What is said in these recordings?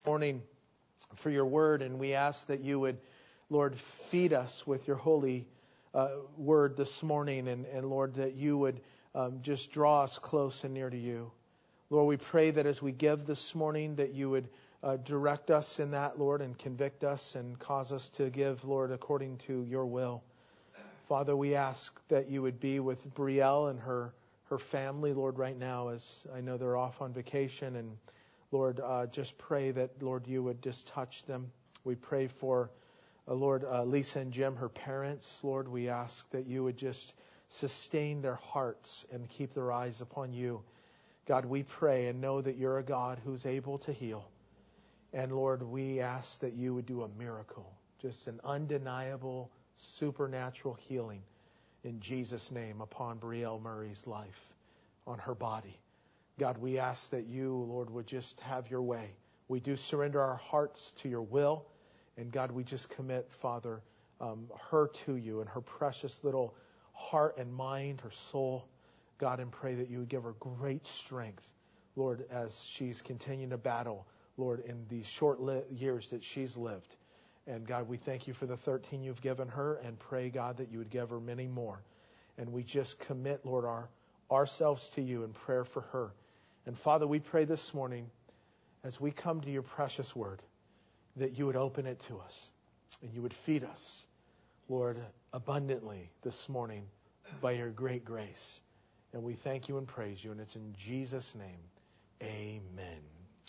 Morning for your word, and we ask that you would, Lord, feed us with your holy word this morning, and Lord, that you would just draw us close and near to you. Lord, we pray that as we give this morning, that you would direct us in that, Lord, and convict us and cause us to give, Lord, according to your will. Father, we ask that you would be with Brielle and her family, Lord, right now, as I know they're off on vacation, and Lord, just pray that, Lord, you would just touch them. We pray for, Lord, Lisa and Jim, her parents. Lord, we ask that you would just sustain their hearts and keep their eyes upon you. God, we pray and know that you're a God who's able to heal. And Lord, we ask that you would do a miracle, just an undeniable, supernatural healing in Jesus' name upon Brielle Murray's life, on her body. God, we ask that you, Lord, would just have your way. We do surrender our hearts to your will. And God, we just commit, Father, her to you and her precious little heart and mind, her soul. God, and pray that you would give her great strength, Lord, as she's continuing to battle, Lord, in these short years that she's lived. And God, we thank you for the 13 you've given her, and pray, God, that you would give her many more. And we just commit, Lord, ourselves to you in prayer for her. And Father, we pray this morning, as we come to your precious word, that you would open it to us and you would feed us, Lord, abundantly this morning by your great grace. And we thank you and praise you, and it's in Jesus' name. Amen.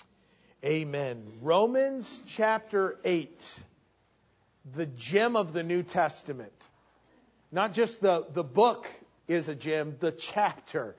Amen. Romans chapter 8, the gem of the New Testament. Not just the book is a gem, the chapter.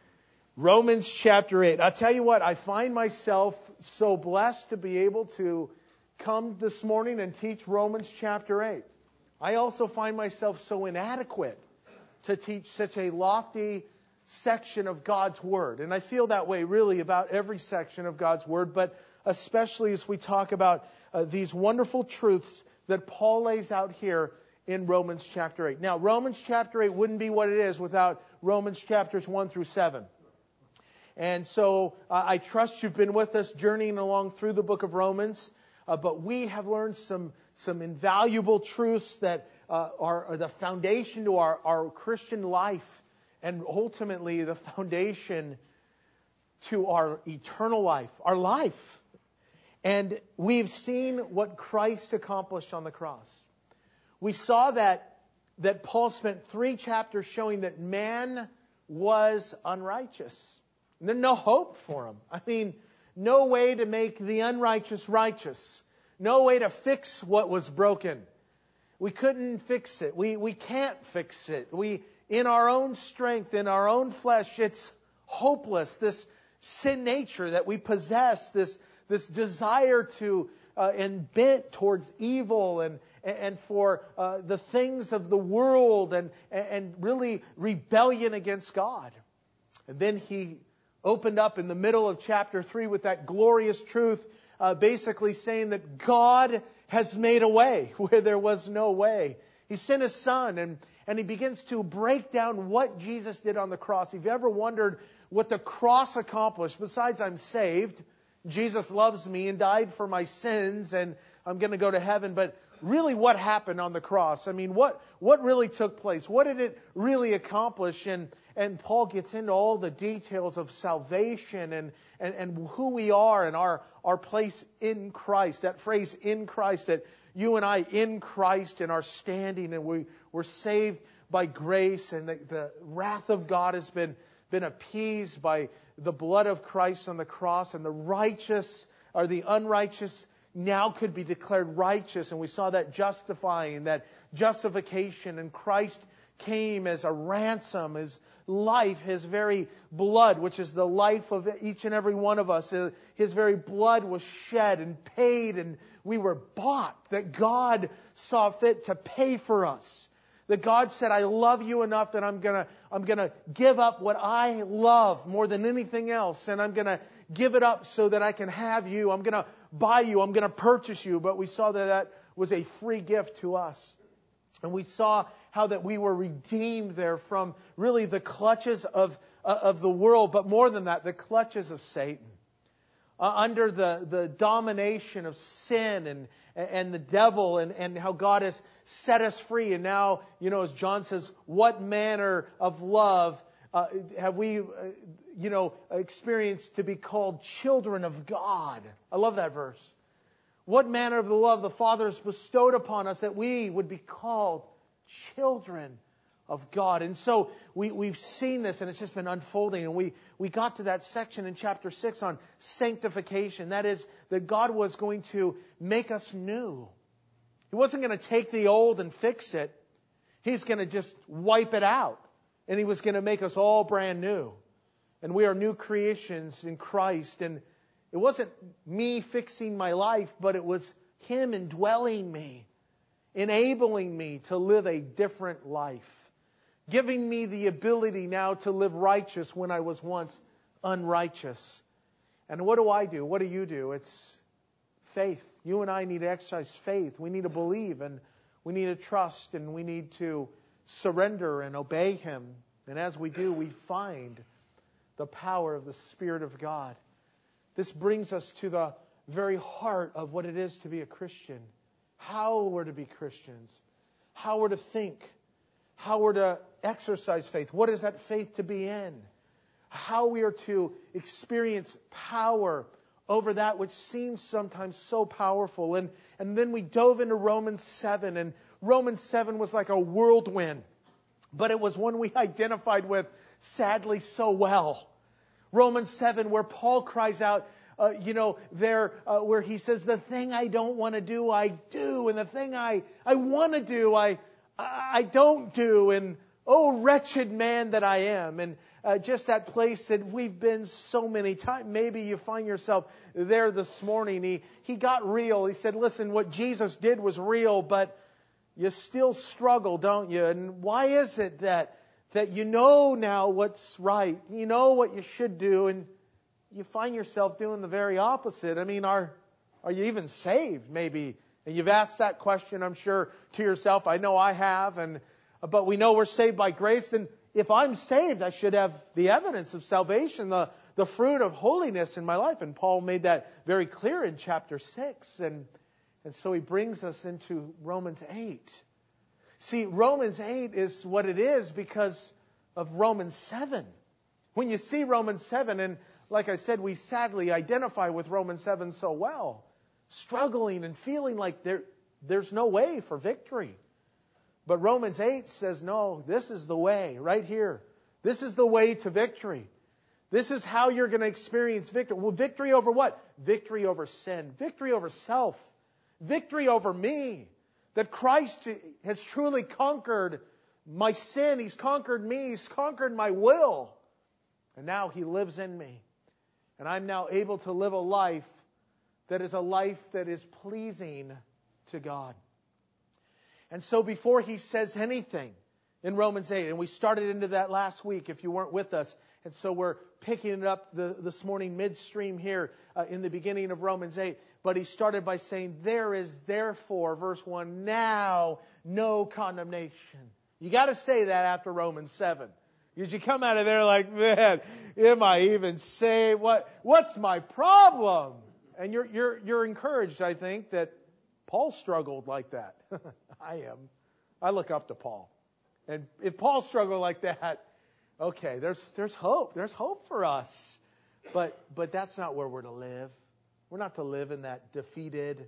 Romans chapter 8. I'll tell you what, I find myself so blessed to be able to come this morning and teach Romans chapter 8. I also find myself so inadequate to teach such a lofty section of God's Word. And I feel that way really about every section of God's Word, but especially as we talk about these wonderful truths that Paul lays out here in Romans chapter 8. Now, Romans chapter 8 wouldn't be what it is without Romans chapters 1 through 7. And so I trust you've been with us journeying along through the book of Romans. But we have learned some invaluable truths that are the foundation to our Christian life, and ultimately the foundation to our eternal life, our life. And we've seen what Christ accomplished on the cross. We saw that Paul spent 3 chapters showing that man was unrighteous. And there's no hope for him. I mean, no way to make the unrighteous righteous. No way to fix what was broken. We couldn't fix it. We can't fix it. In our own strength, in our own flesh, it's hopeless. This sin nature that we possess, this desire to and bent towards evil and for the things of the world and really rebellion against God. And then he opened up in the middle of chapter 3 with that glorious truth, basically saying that God has made a way where there was no way. He sent His Son, and he begins to break down what Jesus did on the cross. If you ever wondered what the cross accomplished, besides I'm saved, Jesus loves me and died for my sins, and I'm going to go to heaven, but really what happened on the cross? I mean, what really took place? What did it really accomplish? And Paul gets into all the details of salvation and who we are and our place in Christ. That phrase, in Christ, that you and I in Christ and our standing, and we're saved by grace, and the wrath of God has been appeased by the blood of Christ on the cross, and the righteous or the unrighteous now could be declared righteous. And we saw that justifying, that justification, and Christ came as a ransom, His life, His very blood, which is the life of each and every one of us. His very blood was shed and paid, and we were bought. That God saw fit to pay for us. That God said, I love you enough that I'm gonna give up what I love more than anything else, and I'm gonna give it up so that I can have you. I'm gonna buy you. I'm gonna purchase you. But we saw that was a free gift to us. And we saw how that we were redeemed there from really the clutches of the world, but more than that, the clutches of Satan. under the domination of sin and the devil, and how God has set us free. And now, as John says, what manner of love have we, experienced to be called children of God? I love that verse. What manner of the love the Father has bestowed upon us that we would be called children of God. And so we've seen this, and it's just been unfolding. And we got to that section in chapter 6 on sanctification. That is, that God was going to make us new. He wasn't going to take the old and fix it. He's going to just wipe it out. And He was going to make us all brand new. And we are new creations in Christ. And it wasn't me fixing my life, but it was Him indwelling me, enabling me to live a different life, giving me the ability now to live righteous when I was once unrighteous. And what do? What do you do? It's faith. You and I need to exercise faith. We need to believe, and we need to trust, and we need to surrender and obey Him. And as we do, we find the power of the Spirit of God. This brings us to the very heart of what it is to be a Christian. How we're to be Christians. How we're to think. How we're to exercise faith. What is that faith to be in? How we are to experience power over that which seems sometimes so powerful. And then we dove into Romans 7. And Romans 7 was like a whirlwind. But it was one we identified with, sadly, so well. Romans 7, where Paul cries out, where he says, the thing I don't want to do, I do. And the thing I want to do, I don't do. And oh, wretched man that I am. And just that place that we've been so many times. Maybe you find yourself there this morning. He got real. He said, listen, what Jesus did was real, but you still struggle, don't you? And why is it that you know now what's right? You know what you should do, and you find yourself doing the very opposite. I mean, are you even saved, maybe? And you've asked that question, I'm sure, to yourself. I know I have. But we know we're saved by grace. And if I'm saved, I should have the evidence of salvation, the fruit of holiness in my life. And Paul made that very clear in chapter 6. And so he brings us into Romans 8. See, Romans 8 is what it is because of Romans 7. When you see Romans 7, and like I said, we sadly identify with Romans 7 so well, struggling and feeling like there's no way for victory. But Romans 8 says, no, this is the way right here. This is the way to victory. This is how you're going to experience victory. Well, victory over what? Victory over sin. Victory over self. Victory over me. That Christ has truly conquered my sin. He's conquered me. He's conquered my will. And now He lives in me. And I'm now able to live a life that is pleasing to God. And so before he says anything in Romans 8, and we started into that last week if you weren't with us, and so we're picking it up this morning midstream here in the beginning of Romans 8. But he started by saying, there is therefore, verse 1, now no condemnation. You got to say that after Romans 7. Because you come out of there like, man, am I even saved? What's my problem? And you're encouraged, I think, that Paul struggled like that. I am. I look up to Paul. And if Paul struggled like that, okay, there's hope. There's hope for us. But that's not where we're to live. We're not to live in that defeated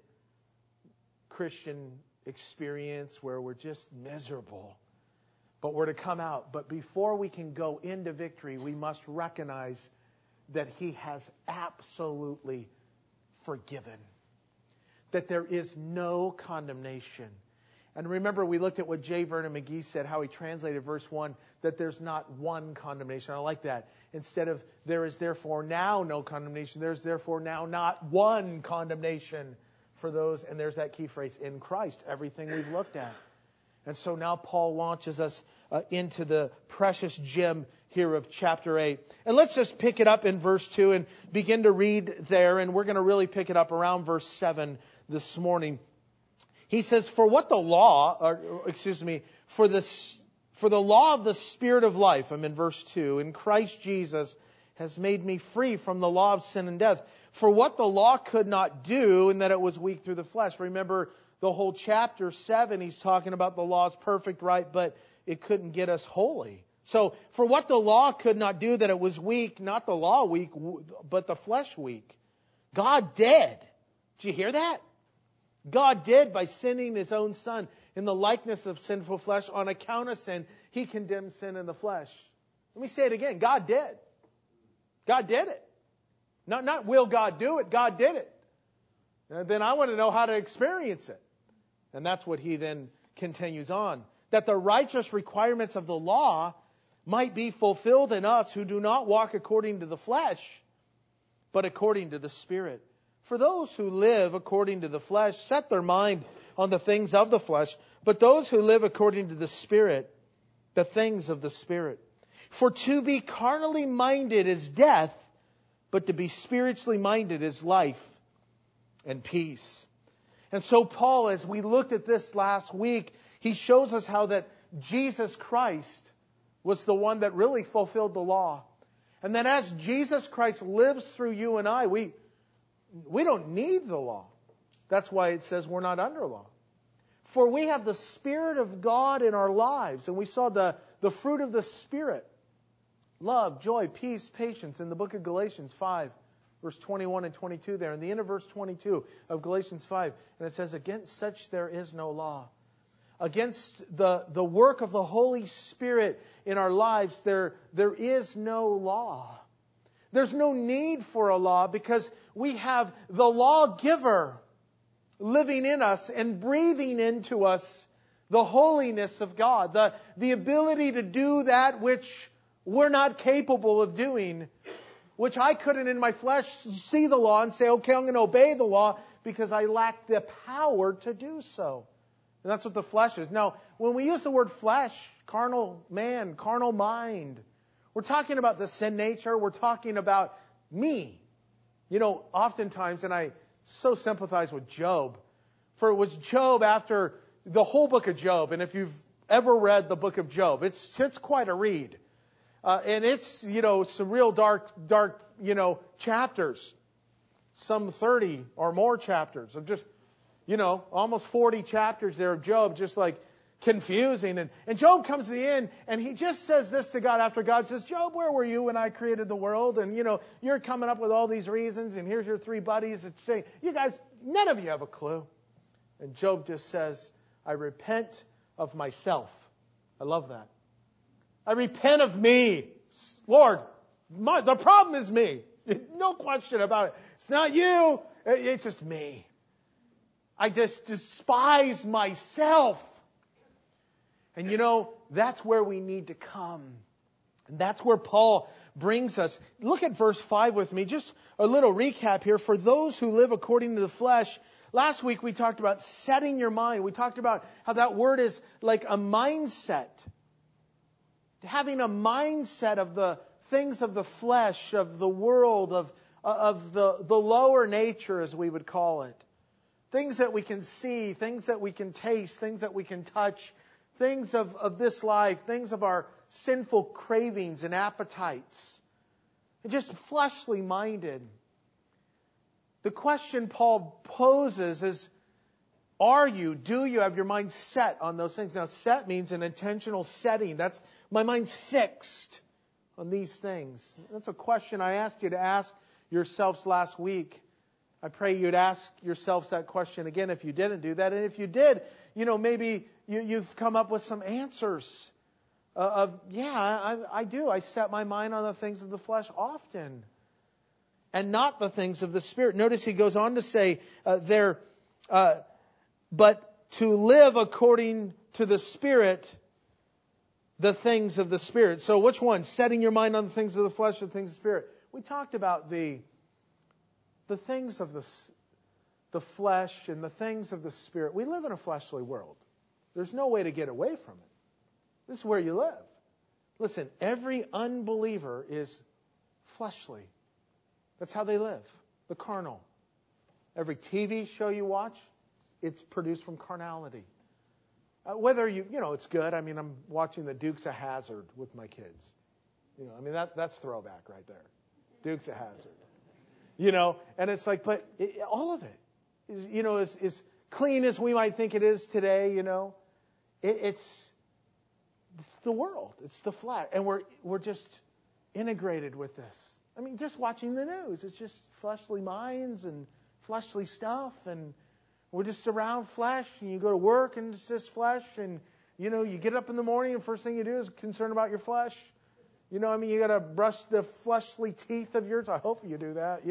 Christian experience where we're just miserable. But we're to come out. But before we can go into victory, we must recognize that He has absolutely forgiven. That there is no condemnation. And remember, we looked at what J. Vernon McGee said, how he translated verse 1, that there's not one condemnation. I like that. Instead of, there is therefore now no condemnation, there's therefore now not one condemnation for those, and there's that key phrase, in Christ, everything we've looked at. And so now Paul launches us into the precious gem here of chapter 8. And let's just pick it up in verse 2 and begin to read there, and we're going to really pick it up around verse 7 this morning. He says, for the law of the Spirit of life, I'm in verse 2, in Christ Jesus has made me free from the law of sin and death. For what the law could not do, in that it was weak through the flesh. Remember the whole chapter 7, he's talking about the law's perfect, right, but it couldn't get us holy. So, for what the law could not do, that it was weak, not the law weak, but the flesh weak. God did. Did you hear that? God did by sending His own Son in the likeness of sinful flesh on account of sin. He condemned sin in the flesh. Let me say it again. God did. God did it. Not will God do it. God did it. And then I want to know how to experience it. And that's what he then continues on. That the righteous requirements of the law might be fulfilled in us who do not walk according to the flesh, but according to the Spirit. For those who live according to the flesh set their mind on the things of the flesh, but those who live according to the Spirit, the things of the Spirit. For to be carnally minded is death, but to be spiritually minded is life and peace. And so Paul, as we looked at this last week, he shows us how that Jesus Christ was the one that really fulfilled the law. And then as Jesus Christ lives through you and I, we don't need the law. That's why it says we're not under law. For we have the Spirit of God in our lives. And we saw the fruit of the Spirit. Love, joy, peace, patience in the book of Galatians 5, verse 21 and 22 there. In the end of verse 22 of Galatians 5. And it says, against such there is no law. Against the work of the Holy Spirit in our lives, there is no law. There's no need for a law because we have the lawgiver living in us and breathing into us the holiness of God. The ability to do that which we're not capable of doing, which I couldn't in my flesh see the law and say, okay, I'm going to obey the law because I lack the power to do so. And that's what the flesh is. Now, when we use the word flesh, carnal man, carnal mind, we're talking about the sin nature. We're talking about me. You know, oftentimes, and I so sympathize with Job, for it was Job after the whole book of Job. And if you've ever read the book of Job, it's quite a read. And it's, some real dark, chapters. Some 30 or more chapters of just, almost 40 chapters there of Job, just like confusing. And Job comes to the end and he just says this to God after God says, Job, where were you when I created the world? And, you're coming up with all these reasons and here's your three buddies that say, you guys, none of you have a clue. And Job just says, I repent of myself. I love that. I repent of me. Lord, the problem is me. No question about it. It's not you. It's just me. I just despise myself. And that's where we need to come. And that's where Paul brings us. Look at verse 5 with me. Just a little recap here. For those who live according to the flesh. Last week we talked about setting your mind. We talked about how that word is like a mindset. Having a mindset of the things of the flesh, of the world, of the lower nature, as we would call it. Things that we can see, things that we can taste, things that we can touch, things of this life, things of our sinful cravings and appetites. And just fleshly minded. The question Paul poses is, do you have your mind set on those things? Now, set means an intentional setting. That's my mind's fixed on these things. That's a question I asked you to ask yourselves last week. I pray you'd ask yourselves that question again if you didn't do that. And if you did, maybe you've come up with some answers I do. I set my mind on the things of the flesh often and not the things of the Spirit. Notice he goes on to say but to live according to the Spirit, the things of the Spirit. So which one? Setting your mind on the things of the flesh or the things of the Spirit? We talked about the things of the flesh and the things of the Spirit. We live in a fleshly world. There's no way to get away from it. This is where you live. Listen, every unbeliever is fleshly. That's how they live. The carnal. Every TV show you watch, it's produced from carnality. Whether it's good. I mean, I'm watching the Dukes of Hazzard with my kids. That's throwback right there. Dukes of Hazzard. And it's like, but all of it is, is clean as we might think it is today, It's the world. It's the flesh. And we're just integrated with this. I mean, just watching the news, it's just fleshly minds and fleshly stuff, and we're just around flesh, and you go to work and it's just flesh, and you get up in the morning and first thing you do is concern about your flesh. You got to brush the fleshly teeth of yours. I hope you do that,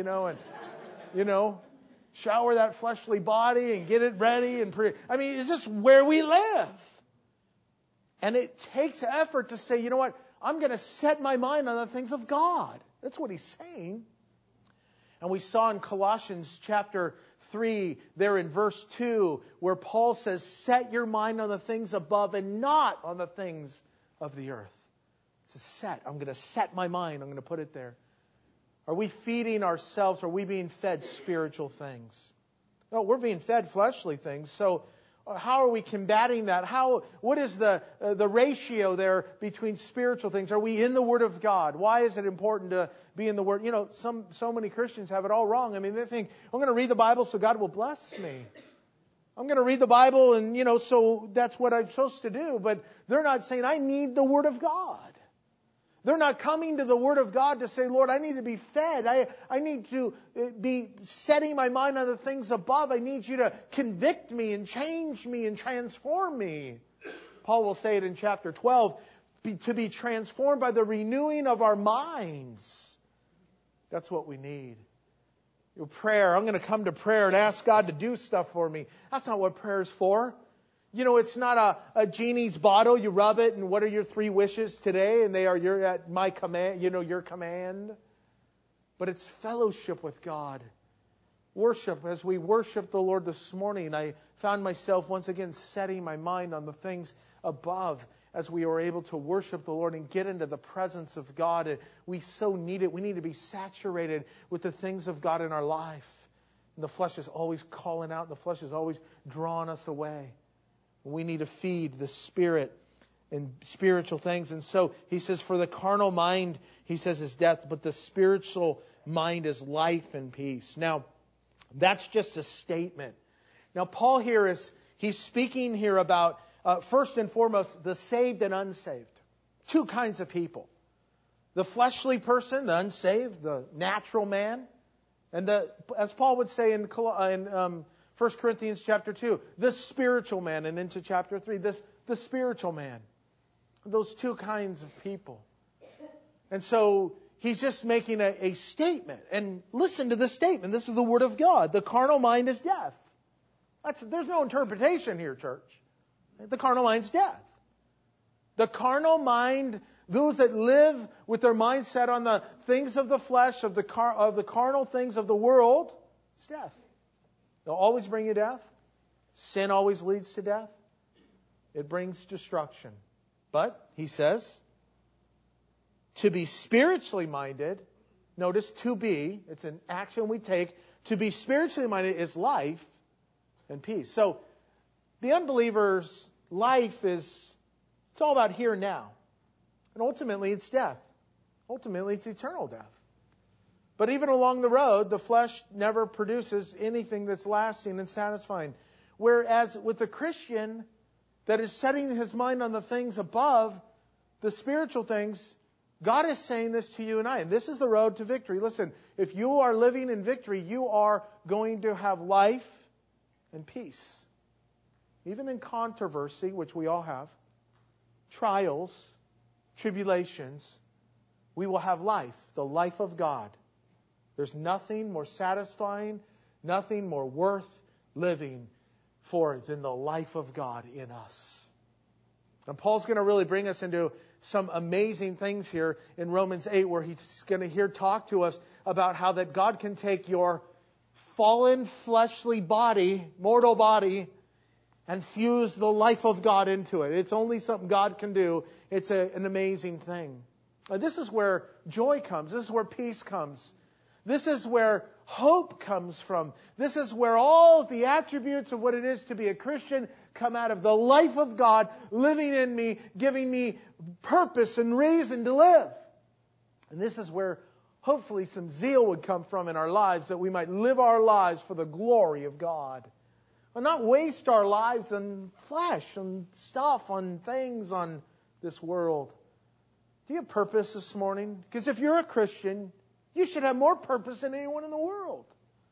and shower that fleshly body and get it ready and it's just where we live. And it takes effort to say, you know what? I'm going to set my mind on the things of God. That's what he's saying. And we saw in Colossians chapter 3, there in verse 2, where Paul says, set your mind on the things above and not on the things of the earth. It's a set. I'm going to set my mind. I'm going to put it there. Are we feeding ourselves? Are we being fed spiritual things? No, we're being fed fleshly things. So how are we combating that? What is the ratio there between spiritual things? Are we in the Word of God? Why is it important to be in the Word? So many Christians have it all wrong. I mean, they think, I'm going to read the Bible so God will bless me. I'm going to read the Bible and, so that's what I'm supposed to do. But they're not saying, I need the Word of God. They're not coming to the Word of God to say, Lord, I need to be fed. I need to be setting my mind on the things above. I need you to convict me and change me and transform me. Paul will say it in chapter 12, to be transformed by the renewing of our minds. That's what we need. Your prayer, I'm going to come to prayer and ask God to do stuff for me. That's not what prayer is for. It's not a genie's bottle. You rub it, and what are your 3 wishes today? And you're at my command, your command. But it's fellowship with God. Worship. As we worship the Lord this morning, I found myself once again setting my mind on the things above as we were able to worship the Lord and get into the presence of God. And we so need it. We need to be saturated with the things of God in our life. And the flesh is always calling out. And the flesh is always drawing us away. We need to feed the Spirit and spiritual things. And so he says, for the carnal mind, he says, is death, but the spiritual mind is life and peace. Now, that's just a statement. Now, Paul here he's speaking here about, first and foremost, the saved and unsaved. 2 kinds of people. The fleshly person, the unsaved, the natural man. And as Paul would say in 1 Corinthians chapter 2, the spiritual man, and into chapter 3, the spiritual man. Those 2 kinds of people. And so he's just making a statement. And listen to this statement. This is the Word of God. The carnal mind is death. There's no interpretation here, church. The carnal mind's death. The carnal mind, those that live with their mind set on the things of the flesh, of the carnal things of the world, it's death. They'll always bring you death. Sin always leads to death. It brings destruction. But, he says, to be spiritually minded, notice to be, it's an action we take. To be spiritually minded is life and peace. So, the unbeliever's life it's all about here and now. And ultimately it's death. Ultimately it's eternal death. But even along the road, the flesh never produces anything that's lasting and satisfying. Whereas with the Christian that is setting his mind on the things above, the spiritual things, God is saying this to you and I. And this is the road to victory. Listen, if you are living in victory, you are going to have life and peace. Even in controversy, which we all have, trials, tribulations, we will have life, the life of God. There's nothing more satisfying, nothing more worth living for than the life of God in us. And Paul's going to really bring us into some amazing things here in Romans 8, where he's going to talk to us about how that God can take your fallen fleshly body, mortal body, and fuse the life of God into it. It's only something God can do. It's an amazing thing. This is where joy comes. This is where peace comes. This is where hope comes from. This is where all the attributes of what it is to be a Christian come out of the life of God living in me, giving me purpose and reason to live. And this is where hopefully some zeal would come from in our lives, that we might live our lives for the glory of God. And not waste our lives on flesh, on stuff, on things, on this world. Do you have purpose this morning? Because if you're a Christian, you should have more purpose than anyone in the world.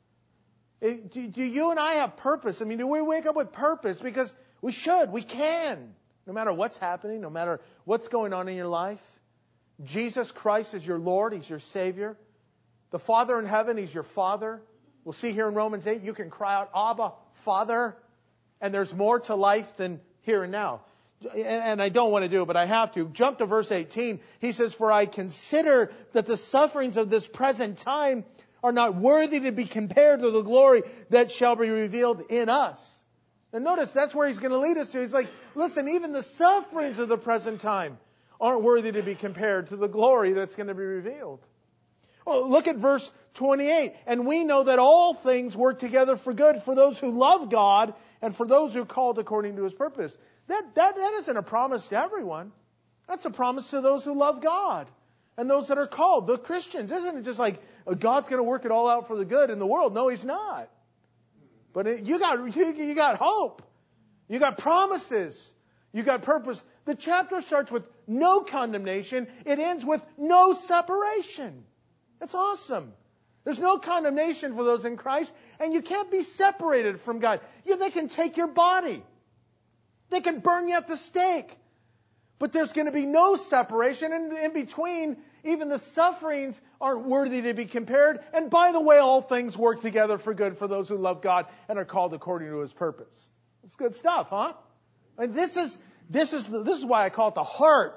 Do you and I have purpose? I mean, do we wake up with purpose? Because we should, we can. No matter what's happening, no matter what's going on in your life. Jesus Christ is your Lord. He's your Savior. The Father in heaven, He's your Father. We'll see here in Romans 8, you can cry out, Abba, Father. And there's more to life than here and now. And I don't want to do it, but I have to. Jump to verse 18. He says, for I consider that the sufferings of this present time are not worthy to be compared to the glory that shall be revealed in us. And notice that's where he's going to lead us to. He's like, listen, even the sufferings of the present time aren't worthy to be compared to the glory that's going to be revealed. Oh, look at verse 28. And we know that all things work together for good for those who love God and for those who are called according to His purpose. That isn't a promise to everyone. That's a promise to those who love God and those that are called, the Christians. Isn't it just like God's going to work it all out for the good in the world? No, He's not. But you got hope. You got promises. You got purpose. The chapter starts with no condemnation. It ends with no separation. That's awesome. There's no condemnation for those in Christ. And you can't be separated from God. They can take your body. They can burn you at the stake. But there's going to be no separation. And in between, even the sufferings aren't worthy to be compared. And by the way, all things work together for good for those who love God and are called according to His purpose. It's good stuff, huh? I mean, this is why I call it the heart.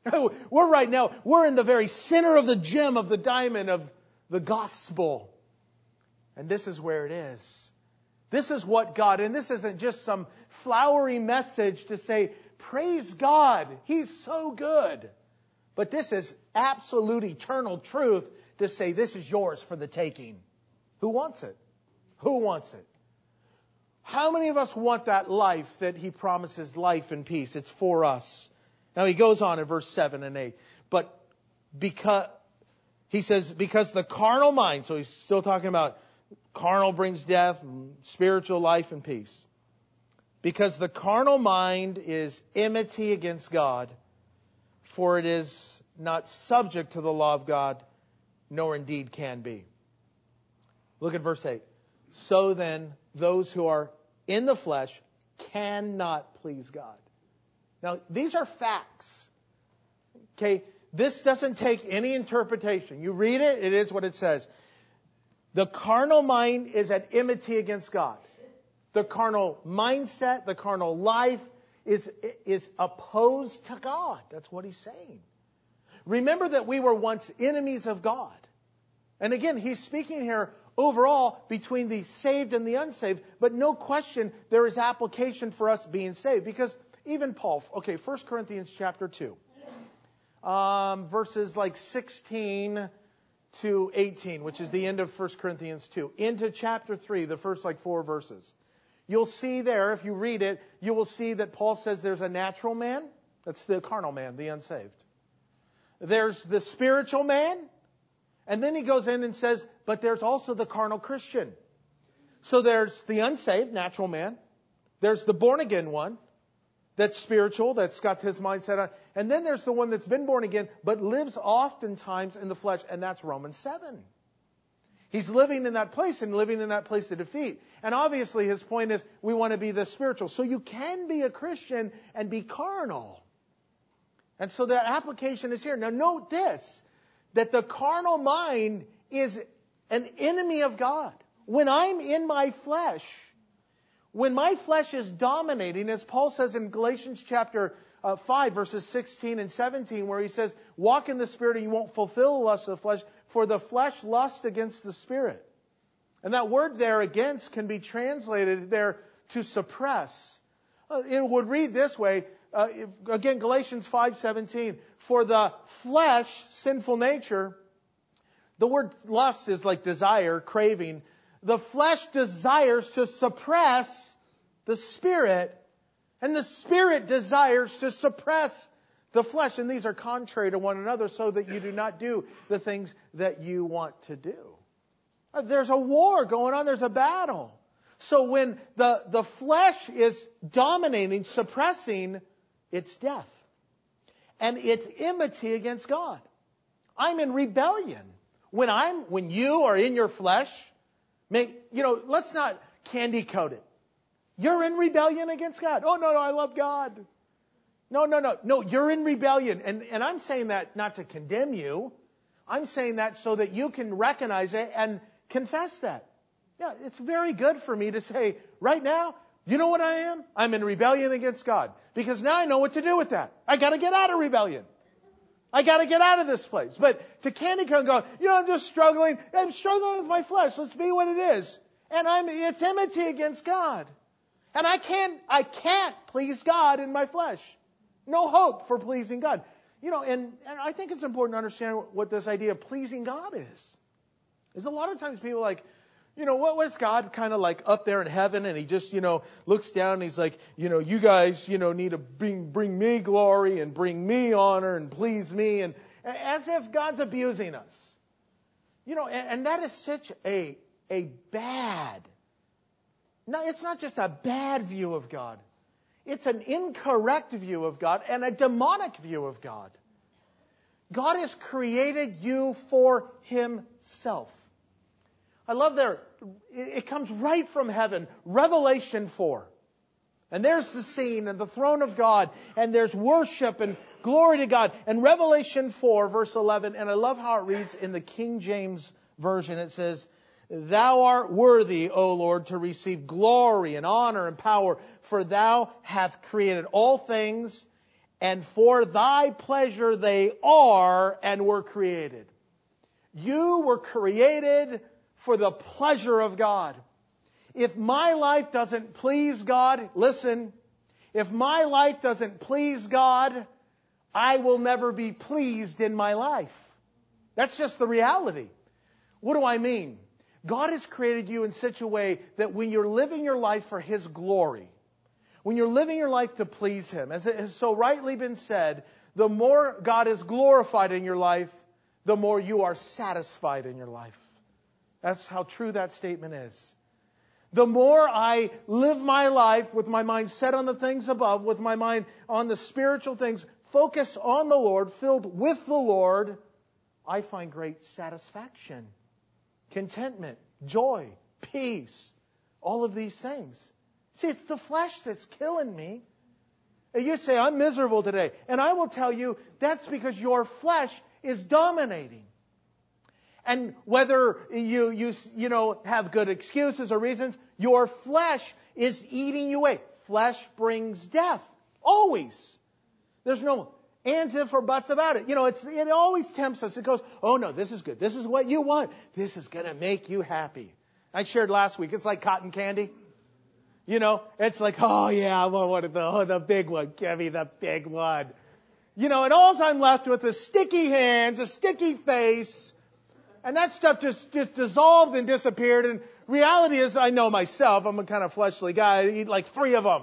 We're in the very center of the gem of the diamond of the gospel. And this is where it is. This is what God, and this isn't just some flowery message to say, praise God, He's so good. But this is absolute eternal truth to say this is yours for the taking. Who wants it? Who wants it? How many of us want that life that He promises, life and peace? It's for us. Now He goes on in verse 7 and 8. But because the carnal mind, so He's still talking about carnal brings death, spiritual life and peace. Because the carnal mind is enmity against God, for it is not subject to the law of God, nor indeed can be. Look at verse 8. So then, those who are in the flesh cannot please God. Now, these are facts. Okay, this doesn't take any interpretation. You read it, it is what it says. The carnal mind is at enmity against God. The carnal mindset, the carnal life is opposed to God. That's what he's saying. Remember that we were once enemies of God. And again, he's speaking here overall between the saved and the unsaved. But no question, there is application for us being saved. Because even Paul, 1 Corinthians chapter 2, verses like 16 to 18, which is the end of 1 Corinthians 2, into chapter 3, the first 4 verses. You'll see there, if you read it, you will see that Paul says there's a natural man. That's the carnal man, the unsaved. There's the spiritual man. And then he goes in and says, but there's also the carnal Christian. So there's the unsaved, natural man. There's the born again one. That's spiritual, that's got his mindset on. And then there's the one that's been born again, but lives oftentimes in the flesh, and that's Romans 7. He's living in that place and living in that place of defeat. And obviously his point is we want to be the spiritual. So you can be a Christian and be carnal. And so the application is here. Now note this, that the carnal mind is an enemy of God. When I'm in my flesh, when my flesh is dominating, as Paul says in Galatians chapter 5, verses 16 and 17, where he says, walk in the Spirit and you won't fulfill the lust of the flesh, for the flesh lusts against the Spirit. And that word there, against, can be translated there to suppress. It would read this way, again, Galatians 5:17, for the flesh, sinful nature, the word lust is like desire, craving. The flesh desires to suppress the Spirit, and the Spirit desires to suppress the flesh, and these are contrary to one another, so that you do not do the things that you want to do. There's a war going on. There's a battle. So when the flesh is dominating, suppressing, it's death. And it's enmity against God. I'm in rebellion. When you are in your flesh, let's not candy coat it. You're in rebellion against God. Oh, no, I love God. No, you're in rebellion. And I'm saying that not to condemn you. I'm saying that so that you can recognize it and confess that. Yeah, it's very good for me to say, right now, you know what I am? I'm in rebellion against God. Because now I know what to do with that. I got to get out of rebellion. I got to get out of this place. But to candy coat and go, I'm just struggling. I'm struggling with my flesh. Let's be what it is. And it's enmity against God. And I can't please God in my flesh. No hope for pleasing God. And I think it's important to understand what this idea of pleasing God is. There's a lot of times people like, what is God kind of like up there in heaven, and he just, looks down and he's like, you guys, need to bring me glory and bring me honor and please me, and as if God's abusing us. And that is such a bad, no, it's not just a bad view of God. It's an incorrect view of God and a demonic view of God. God has created you for Himself. I love it comes right from heaven, Revelation 4. And there's the scene and the throne of God, and there's worship and glory to God. And Revelation 4, verse 11, and I love how it reads in the King James Version. It says, Thou art worthy, O Lord, to receive glory and honor and power, for Thou hast created all things, and for Thy pleasure they are and were created. You were created for the pleasure of God. If my life doesn't please God, listen, if my life doesn't please God, I will never be pleased in my life. That's just the reality. What do I mean? God has created you in such a way that when you're living your life for His glory, when you're living your life to please Him, as it has so rightly been said, the more God is glorified in your life, the more you are satisfied in your life. That's how true that statement is. The more I live my life with my mind set on the things above, with my mind on the spiritual things, focused on the Lord, filled with the Lord, I find great satisfaction, contentment, joy, peace, all of these things. See, it's the flesh that's killing me. And you say, I'm miserable today. And I will tell you, that's because your flesh is dominating. And whether you have good excuses or reasons, your flesh is eating you away. Flesh brings death. Always. There's no ands, if, or buts about it. It always tempts us. It goes, oh no, this is good. This is what you want. This is going to make you happy. I shared last week, it's like cotton candy. It's like, oh yeah, I want one of the big one. Give me the big one. And all I'm left with is sticky hands, a sticky face. And that stuff just dissolved and disappeared. And reality is, I know myself, I'm a kind of fleshly guy. I eat like 3 of them.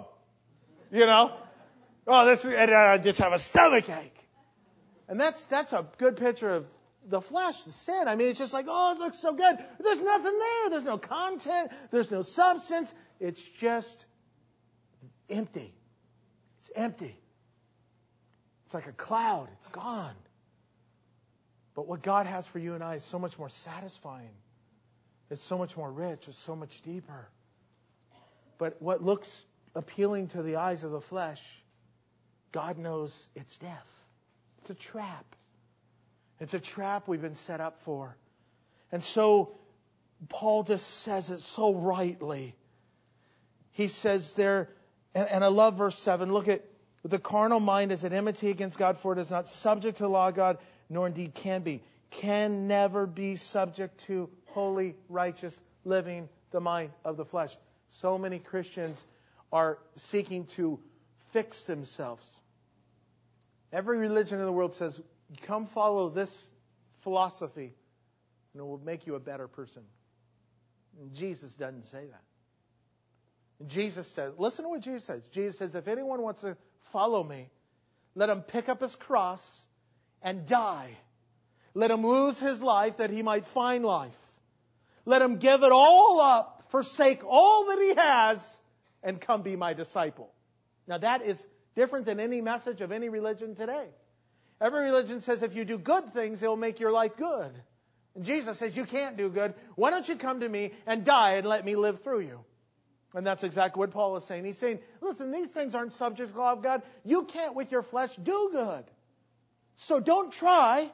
And I just have a stomach ache. And that's a good picture of the flesh, the sin. I mean, it's just like, oh, it looks so good. There's nothing there. There's no content. There's no substance. It's just empty. It's empty. It's like a cloud. It's gone. But what God has for you and I is so much more satisfying. It's so much more rich. It's so much deeper. But what looks appealing to the eyes of the flesh, God knows it's death. It's a trap. It's a trap we've been set up for. And so Paul just says it so rightly. He says there, and I love verse 7, look at, the carnal mind is at enmity against God, for it is not subject to the law of God, nor indeed can be. Can never be subject to holy, righteous living, the mind of the flesh. So many Christians are seeking to fix themselves. Every religion in the world says, come follow this philosophy and it will make you a better person. And Jesus doesn't say that. Jesus says, listen to what Jesus says. Jesus says, if anyone wants to follow me, Let him pick up his cross and die. Let him lose his life that he might find life. Let him give it all up, forsake all that he has, and come be my disciple. Now that is different than any message of any religion today. Every religion says if you do good things, it'll make your life good. And Jesus says you can't do good. Why don't you come to me and die and let me live through you? And that's exactly what Paul is saying. He's saying, listen, these things aren't subject to the law of God. You can't with your flesh do good. So don't try.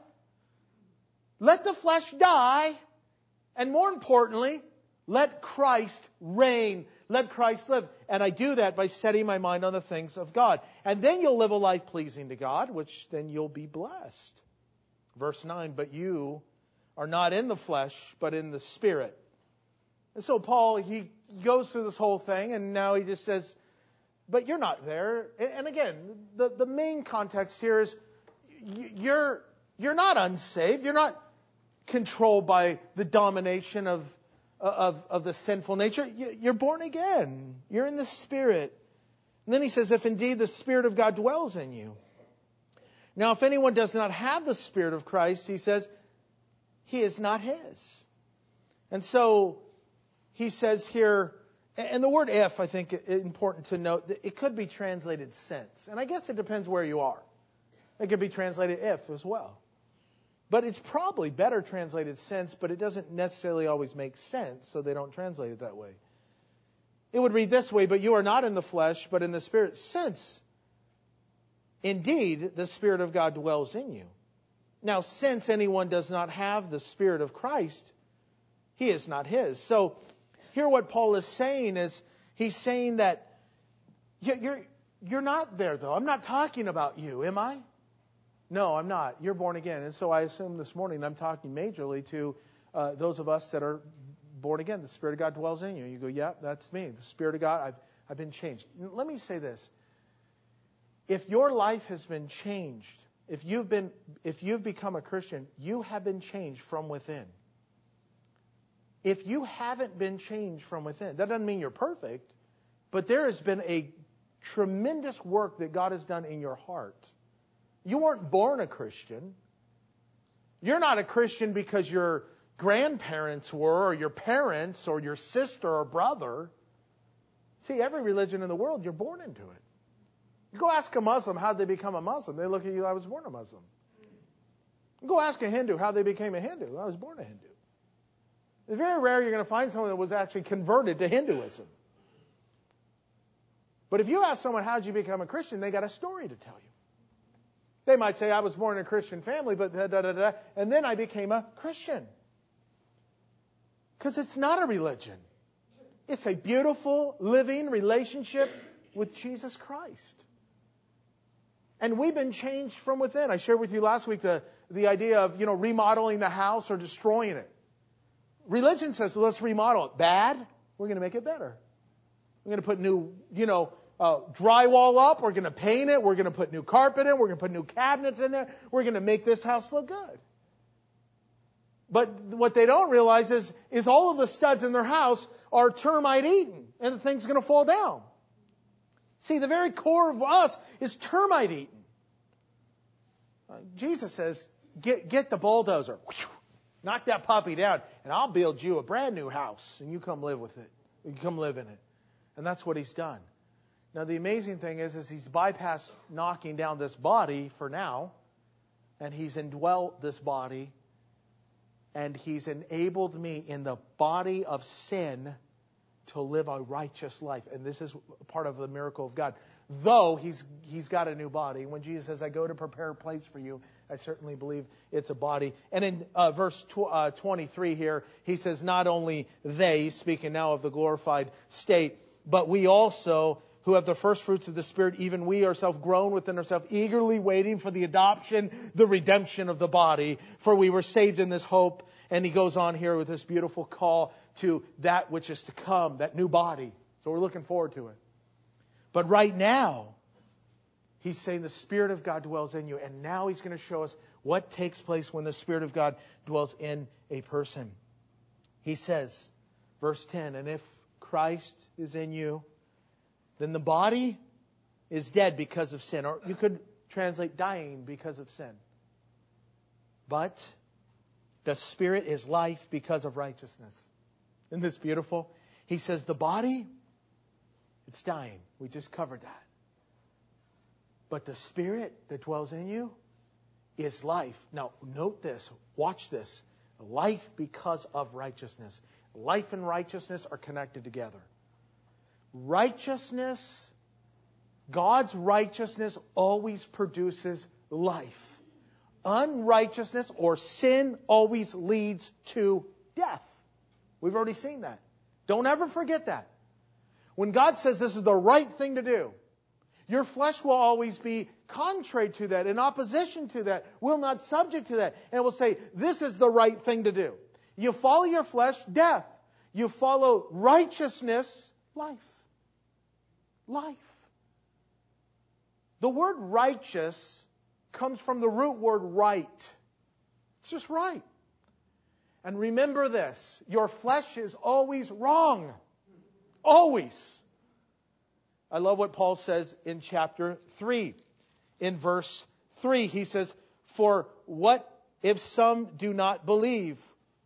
Let the flesh die. And more importantly, let Christ reign. Let Christ live. And I do that by setting my mind on the things of God. And then you'll live a life pleasing to God, which then you'll be blessed. Verse 9, but you are not in the flesh, but in the Spirit. And so Paul, he goes through this whole thing, and now he just says, but you're not there. And again, the main context here is you're not unsaved. You're not controlled by the domination of the sinful nature. You're born again. You're in the Spirit. And then he says, if indeed the Spirit of God dwells in you. Now, if anyone does not have the Spirit of Christ, he says, he is not his. And so he says here, and the word if, I think it's important to note, that it could be translated since. And I guess it depends where you are. It could be translated if as well. But it's probably better translated since, but it doesn't necessarily always make sense, so they don't translate it that way. It would read this way, but you are not in the flesh, but in the Spirit, since indeed the Spirit of God dwells in you. Now, since anyone does not have the Spirit of Christ, he is not his. So here what Paul is saying is, he's saying that you're not there, though. I'm not talking about you, am I? No, I'm not. You're born again. And so I assume this morning I'm talking majorly to those of us that are born again. The Spirit of God dwells in you. You go, yeah, that's me. The Spirit of God, I've been changed. Let me say this. If your life has been changed, if you've become a Christian, you have been changed from within. If you haven't been changed from within, that doesn't mean you're perfect, but there has been a tremendous work that God has done in your heart. You weren't born a Christian. You're not a Christian because your grandparents were, or your parents, or your sister or brother. See, every religion in the world, you're born into it. You go ask a Muslim how they become a Muslim. They look at you, I was born a Muslim. You go ask a Hindu how they became a Hindu. I was born a Hindu. It's very rare you're going to find someone that was actually converted to Hinduism. But if you ask someone, how did you become a Christian, they got a story to tell you. They might say, I was born in a Christian family, but and then I became a Christian. Because it's not a religion. It's a beautiful, living relationship with Jesus Christ. And we've been changed from within. I shared with you last week the idea of, remodeling the house or destroying it. Religion says, well, let's remodel it. Bad? We're going to make it better. We're going to put new, drywall up. We're going to paint it. We're going to put new carpet in. We're going to put new cabinets in there. We're going to make this house look good. But what they don't realize is all of the studs in their house are termite eaten, and the thing's going to fall down. See, the very core of us is termite eaten. Jesus says, get the bulldozer. Knock that puppy down, and I'll build you a brand new house, and you come live with it. You come live in it. And that's what he's done. Now, the amazing thing is he's bypassed knocking down this body for now, and he's indwelt this body, and he's enabled me in the body of sin to live a righteous life. And this is part of the miracle of God. Though he's got a new body. When Jesus says, I go to prepare a place for you, I certainly believe it's a body. And in verse 23 here, he says, not only they, speaking now of the glorified state, but we also, who have the first fruits of the Spirit, even we ourselves groan within ourselves, eagerly waiting for the adoption, the redemption of the body. For we were saved in this hope. And he goes on here with this beautiful call to that which is to come, that new body. So we're looking forward to it. But right now, he's saying the Spirit of God dwells in you. And now he's going to show us what takes place when the Spirit of God dwells in a person. He says, verse 10, and if Christ is in you, then the body is dead because of sin. Or you could translate dying because of sin. But the Spirit is life because of righteousness. Isn't this beautiful? He says the body, it's dying. We just covered that. But the Spirit that dwells in you is life. Now, note this. Watch this. Life because of righteousness. Life and righteousness are connected together. Righteousness, God's righteousness always produces life. Unrighteousness or sin always leads to death. We've already seen that. Don't ever forget that. When God says this is the right thing to do, your flesh will always be contrary to that, in opposition to that, will not subject to that, and will say, this is the right thing to do. You follow your flesh, death. You follow righteousness, life. Life. The word righteous comes from the root word right. It's just right. And remember this, your flesh is always wrong. Always. I love what Paul says in chapter 3. In verse 3, he says, for what if some do not believe?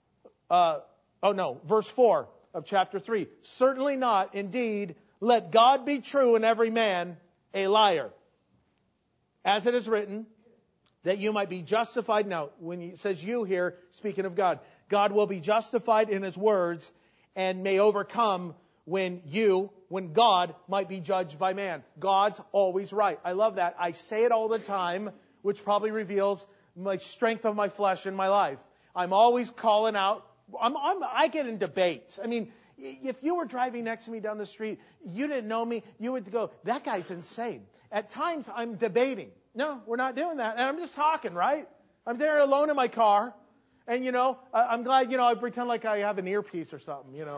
Verse 4 of chapter 3. Certainly not. Indeed, let God be true and every man a liar. As it is written, that you might be justified. Now, when he says you here, speaking of God, God will be justified in His words and may overcome when God might be judged by man. God's always right. I love that. I say it all the time, which probably reveals my strength of my flesh in my life. I'm always calling out. I get in debates. I mean, if you were driving next to me down the street, you didn't know me, you would go, that guy's insane. At times, I'm debating. No, we're not doing that. And I'm just talking, right? I'm there alone in my car. And, I'm glad, I pretend like I have an earpiece or something, And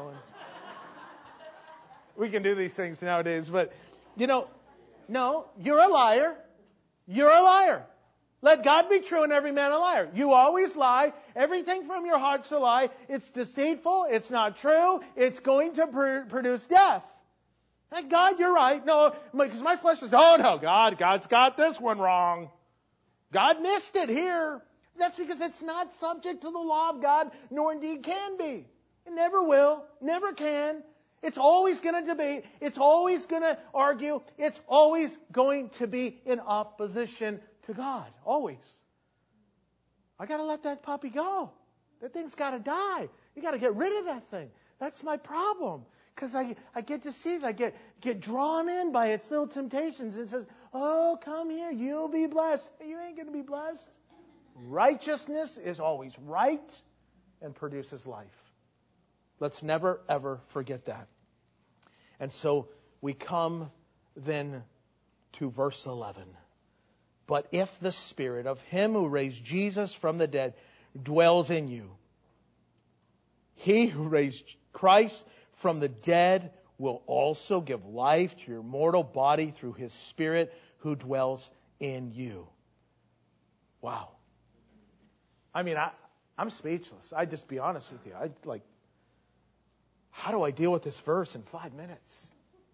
we can do these things nowadays. But, no, you're a liar. You're a liar. Let God be true and every man a liar. You always lie. Everything from your heart's a lie. It's deceitful. It's not true. It's going to produce death. Thank God you're right. No, because my flesh says, oh no, God's got this one wrong. God missed it here. That's because it's not subject to the law of God, nor indeed can be. It never will, never can. It's always going to debate. It's always going to argue. It's always going to be in opposition to God. Always. I got to let that puppy go. That thing's got to die. You got to get rid of that thing. That's my problem. Because I get deceived. I get drawn in by its little temptations. It says, oh, come here. You'll be blessed. You ain't going to be blessed. Righteousness is always right and produces life. Let's never, ever forget that. And so we come then to verse 11. But if the Spirit of Him who raised Jesus from the dead dwells in you, He who raised Christ from the dead will also give life to your mortal body through His Spirit who dwells in you. Wow. I mean, I'm speechless. I just be honest with you. How do I deal with this verse in 5 minutes?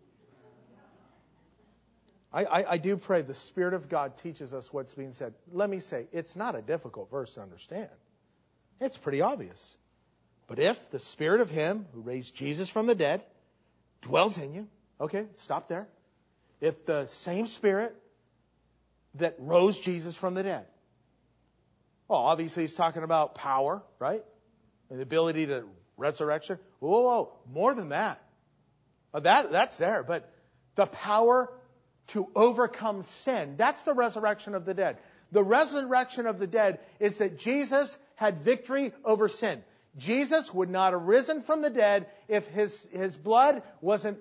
I do pray the Spirit of God teaches us what's being said. Let me say, it's not a difficult verse to understand. It's pretty obvious. But if the Spirit of Him who raised Jesus from the dead dwells in you, okay, stop there. If the same Spirit that rose Jesus from the dead, well, obviously He's talking about power, right? And the ability to resurrection. Whoa, more than that. That's there. But the power to overcome sin, that's the resurrection of the dead. The resurrection of the dead is that Jesus had victory over sin. Jesus would not have risen from the dead if his blood wasn't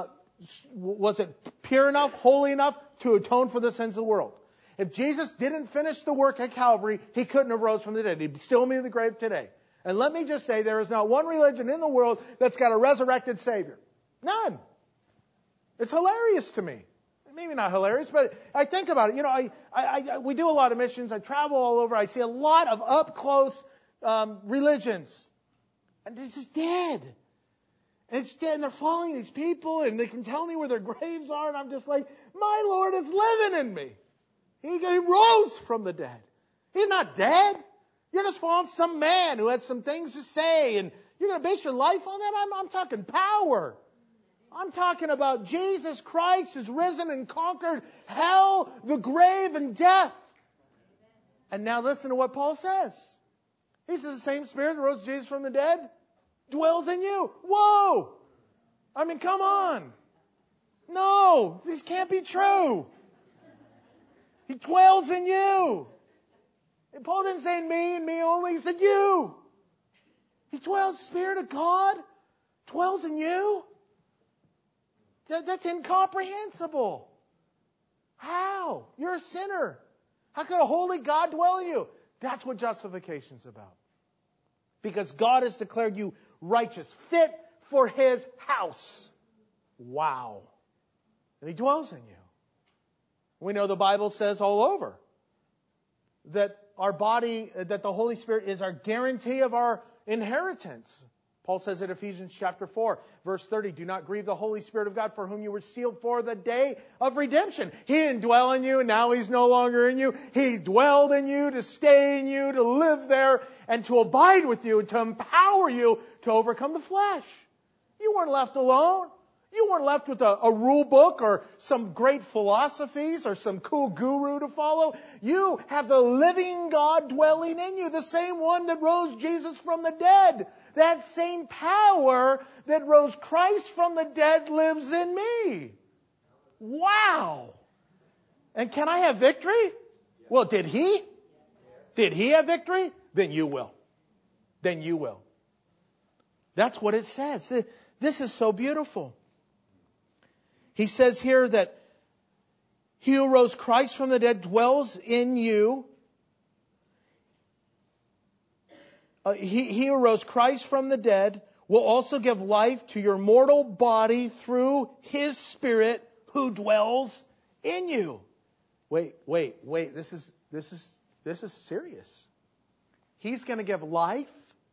pure enough, holy enough to atone for the sins of the world. If Jesus didn't finish the work at Calvary, He couldn't have rose from the dead. He'd still be in the grave today. And let me just say, there is not one religion in the world that's got a resurrected Savior. None. It's hilarious to me. Maybe not hilarious, but I think about it. We do a lot of missions. I travel all over. I see a lot of up-close religions. And this is dead. And it's dead. And they're following these people, and they can tell me where their graves are. And I'm just like, my Lord is living in me. He rose from the dead. He's not dead. You're just following some man who had some things to say, and you're going to base your life on that? I'm talking power. I'm talking about Jesus Christ has risen and conquered hell, the grave, and death. And now listen to what Paul says. He says the same Spirit that rose Jesus from the dead dwells in you. Whoa! I mean, come on. No, this can't be true. He dwells in you. And Paul didn't say me and me only. He said you. He dwells, the Spirit of God dwells in you. That's incomprehensible. How? You're a sinner. How could a holy God dwell in you? That's what justification's about. Because God has declared you righteous, fit for His house. Wow. And He dwells in you. We know the Bible says all over that our body, that the Holy Spirit is our guarantee of our inheritance. Paul says in Ephesians chapter 4, verse 30, do not grieve the Holy Spirit of God for whom you were sealed for the day of redemption. He didn't dwell in you and now He's no longer in you. He dwelled in you to stay in you, to live there and to abide with you and to empower you to overcome the flesh. You weren't left alone. You weren't left with a rule book or some great philosophies or some cool guru to follow. You have the living God dwelling in you, the same one that rose Jesus from the dead. That same power that rose Christ from the dead lives in me. Wow! And can I have victory? Well, did He? Did He have victory? Then you will. Then you will. That's what it says. This is so beautiful. He says here that He who rose Christ from the dead dwells in you. He who rose Christ from the dead will also give life to your mortal body through His Spirit who dwells in you. Wait. This is serious. He's going to give life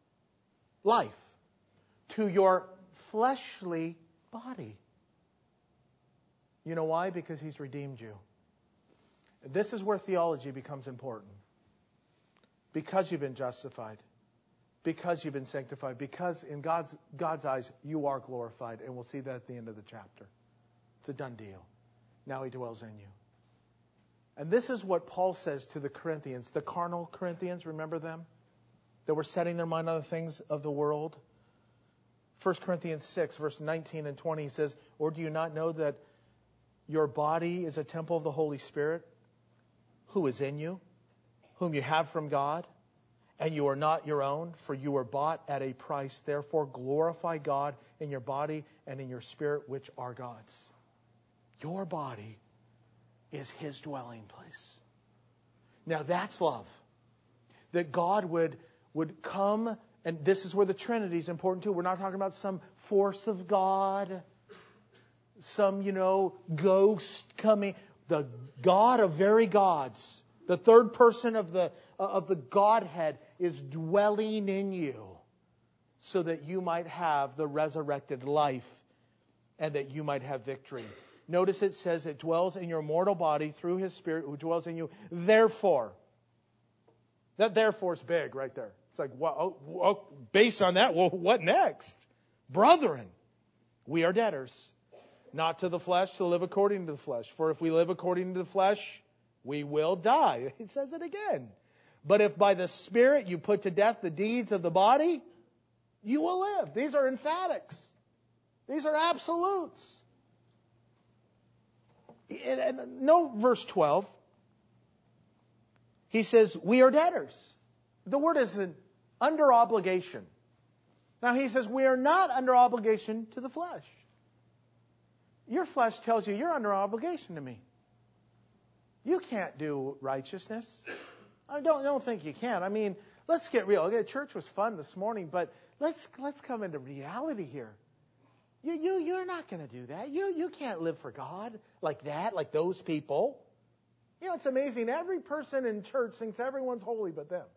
to your fleshly body. You know why? Because He's redeemed you. This is where theology becomes important. Because you've been justified. Because you've been sanctified. Because in God's eyes, you are glorified. And we'll see that at the end of the chapter. It's a done deal. Now He dwells in you. And this is what Paul says to the Corinthians, the carnal Corinthians, remember them? That were setting their mind on the things of the world. 1 Corinthians 6, verse 19 and 20, he says, or do you not know that your body is a temple of the Holy Spirit, who is in you, whom you have from God, and you are not your own, for you were bought at a price. Therefore glorify God in your body and in your spirit, which are God's. Your body is His dwelling place. Now that's love. That God would come, and this is where the Trinity is important too. We're not talking about some force of God, some, ghost coming. The God of very gods, the third person of the Godhead is dwelling in you so that you might have the resurrected life and that you might have victory. Notice it says it dwells in your mortal body through His Spirit who dwells in you. Therefore, that therefore is big right there. It's like, well, based on that, well, what next? Brethren, we are debtors, not to the flesh, to live according to the flesh. For if we live according to the flesh, we will die. It says it again. But if by the Spirit you put to death the deeds of the body, you will live. These are emphatics. These are absolutes. And note verse 12. He says, we are debtors. The word is under obligation. Now he says, we are not under obligation to the flesh. Your flesh tells you you're under obligation to me. You can't do righteousness. I don't think you can. I mean, let's get real. Okay, church was fun this morning, but let's come into reality here. You're not going to do that. You can't live for God like that, like those people. It's amazing. Every person in church thinks everyone's holy but them.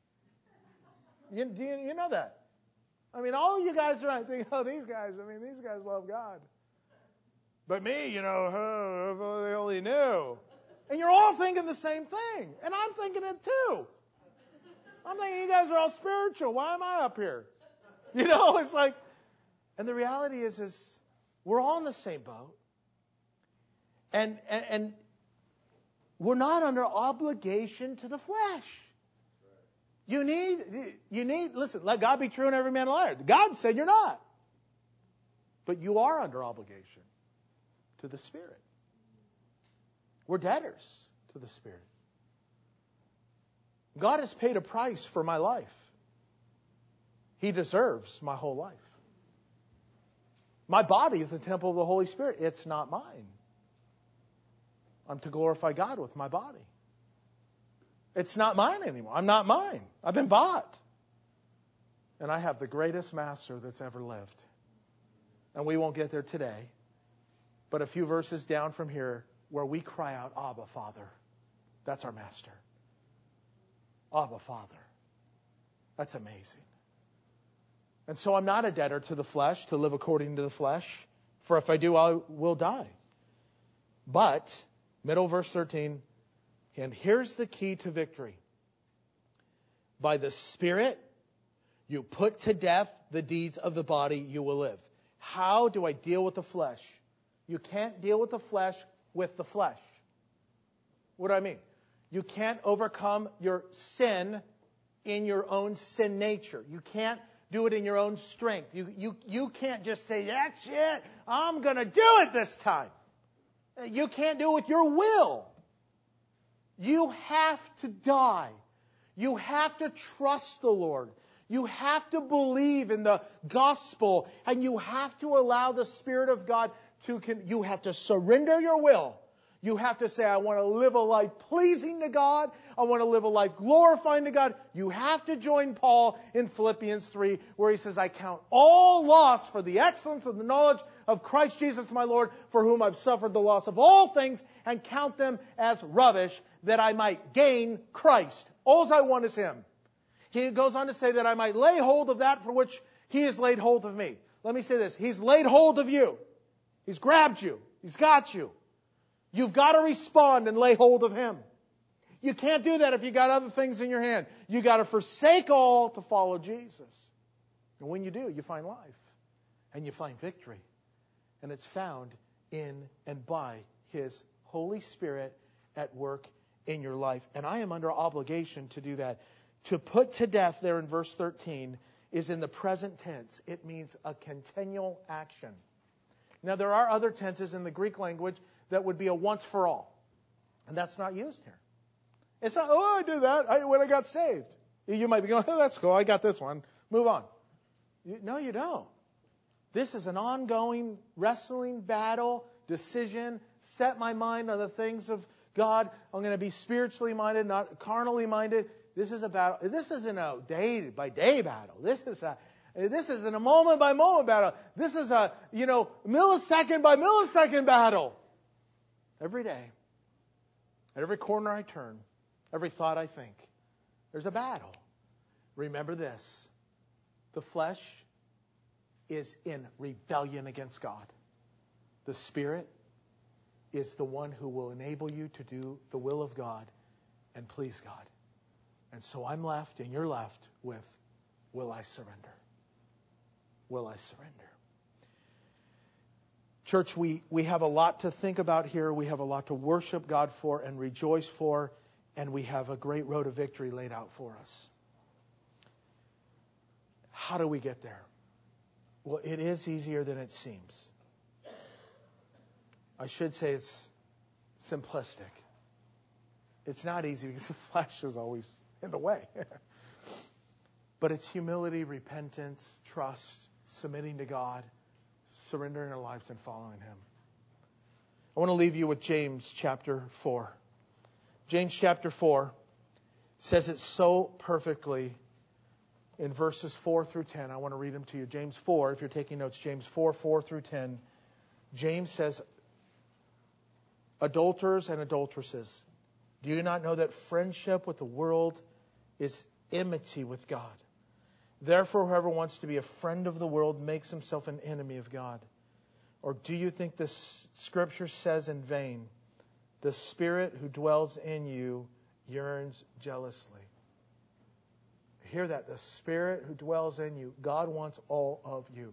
You know that? I mean, all you guys are thinking, these guys love God. But me, if they only knew. And you're all thinking the same thing. And I'm thinking it too. I'm thinking you guys are all spiritual. Why am I up here? It's like, and the reality is we're all in the same boat. And we're not under obligation to the flesh. You need, listen, let God be true and every man a liar. God said you're not. But you are under obligation to the Spirit. We're debtors to the Spirit. God has paid a price for my life. He deserves my whole life. My body is the temple of the Holy Spirit. It's not mine. I'm to glorify God with my body. It's not mine anymore. I'm not mine. I've been bought. And I have the greatest master that's ever lived. And we won't get there today. But a few verses down from here where we cry out, Abba, Father. That's our master. Abba, Father. That's amazing. And so I'm not a debtor to the flesh, to live according to the flesh. For if I do, I will die. But, middle verse 13, and here's the key to victory. By the Spirit, you put to death the deeds of the body, you will live. How do I deal with the flesh? You can't deal with the flesh with the flesh. What do I mean? You can't overcome your sin in your own sin nature. You can't do it in your own strength. You can't just say, that's it, I'm going to do it this time. You can't do it with your will. You have to die. You have to trust the Lord. You have to believe in the gospel. And you have to allow the Spirit of God you have to surrender your will. You have to say, I want to live a life pleasing to God. I want to live a life glorifying to God. You have to join Paul in Philippians 3, where he says, I count all loss for the excellence of the knowledge of Christ Jesus my Lord, for whom I've suffered the loss of all things, and count them as rubbish, that I might gain Christ. All I want is Him. He goes on to say that I might lay hold of that for which He has laid hold of me. Let me say this. He's laid hold of you. He's grabbed you. He's got you. You've got to respond and lay hold of Him. You can't do that if you got other things in your hand. You got to forsake all to follow Jesus. And when you do, you find life. And you find victory. And it's found in and by His Holy Spirit at work in your life. And I am under obligation to do that. To put to death there in verse 13 is in the present tense. It means a continual action. Now, there are other tenses in the Greek language that would be a once for all. And that's not used here. It's not, I did that when I got saved. You might be going, that's cool, I got this one. Move on. No, you don't. This is an ongoing wrestling battle, decision, set my mind on the things of God. I'm going to be spiritually minded, not carnally minded. This is a battle. This isn't a day-by-day battle. This isn't a moment-by-moment battle. This is a, millisecond-by-millisecond battle. Every day, at every corner I turn, every thought I think, there's a battle. Remember this. The flesh is in rebellion against God. The Spirit is the one who will enable you to do the will of God and please God. And so I'm left and you're left with, will I surrender? Will I surrender? Church, we have a lot to think about here. We have a lot to worship God for and rejoice for. And we have a great road of victory laid out for us. How do we get there? Well, it is easier than it seems. I should say it's simplistic. It's not easy because the flesh is always in the way. But it's humility, repentance, trust, submitting to God, surrendering our lives and following Him. I want to leave you with James chapter 4. James chapter 4 says it so perfectly in verses 4 through 10. I want to read them to you. James 4, if you're taking notes, James 4, 4 through 10. James says, adulterers and adulteresses, do you not know that friendship with the world is enmity with God? Therefore, whoever wants to be a friend of the world makes himself an enemy of God. Or do you think this scripture says in vain, The Spirit who dwells in you yearns jealously. Hear that. The Spirit who dwells in you. God wants all of you.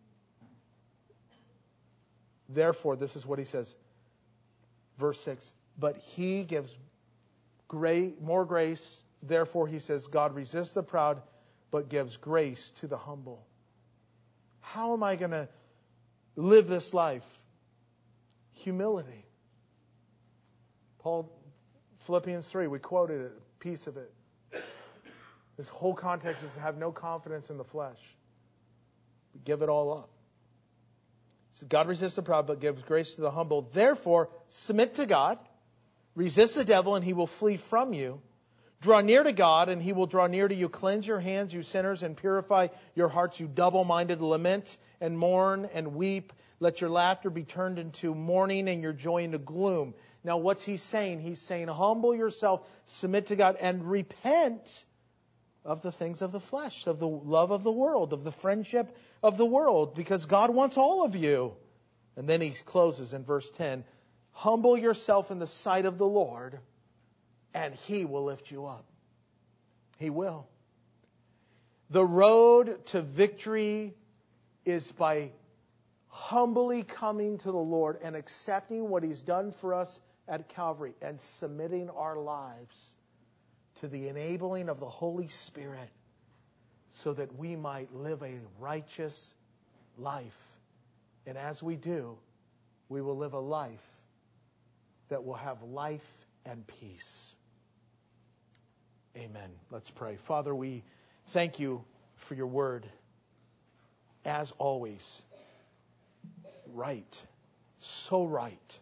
Therefore, this is what he says. Verse 6. But he gives more grace. Therefore, he says, God resists the proud, but gives grace to the humble. How am I going to live this life? Humility. Paul, Philippians 3, we quoted a piece of it. This whole context is to have no confidence in the flesh. Give it all up. So God resists the proud, but gives grace to the humble. Therefore, submit to God. Resist the devil, and he will flee from you. Draw near to God, and he will draw near to you. Cleanse your hands, you sinners, and purify your hearts, you double-minded. Lament and mourn and weep. Let your laughter be turned into mourning and your joy into gloom. Now, what's he saying? He's saying, humble yourself, submit to God, and repent of the things of the flesh, of the love of the world, of the friendship of the world, because God wants all of you. And then he closes in verse 10, humble yourself in the sight of the Lord, and he will lift you up. He will. The road to victory is by humbly coming to the Lord and accepting what he's done for us at Calvary and submitting our lives to the enabling of the Holy Spirit so that we might live a righteous life. And as we do, we will live a life that will have life and peace. Amen. Let's pray. Father, we thank you for your word. As always, right. So right.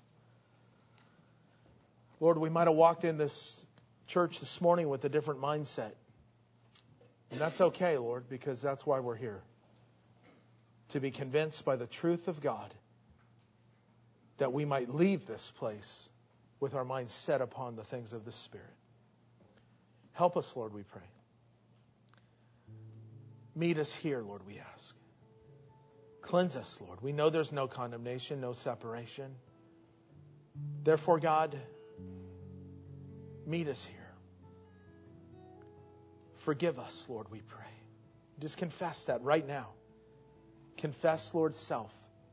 Lord, we might have walked in this church this morning with a different mindset. And that's okay, Lord, because that's why we're here. To be convinced by the truth of God that we might leave this place with our minds set upon the things of the Spirit. Help us, Lord, we pray. Meet us here, Lord, we ask. Cleanse us, Lord. We know there's no condemnation, no separation. Therefore, God, meet us here. Forgive us, Lord, we pray. Just confess that right now. Confess, Lord, self.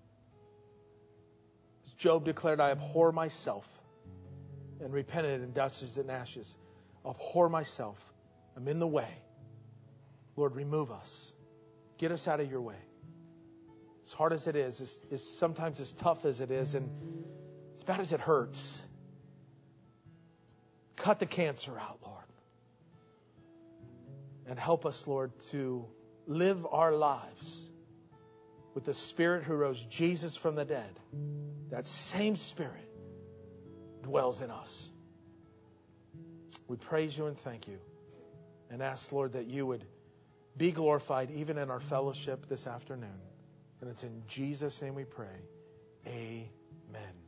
As Job declared, I abhor myself, and repented in dust and ashes. Abhor myself. I'm in the way. Lord, remove us. Get us out of your way. As hard as it is sometimes as tough as it is, and as bad as it hurts. Cut the cancer out, Lord. And help us, Lord, to live our lives with the Spirit who rose Jesus from the dead. That same Spirit dwells in us. We praise you and thank you. And ask, Lord, that you would be glorified even in our fellowship this afternoon. And it's in Jesus' name we pray. Amen.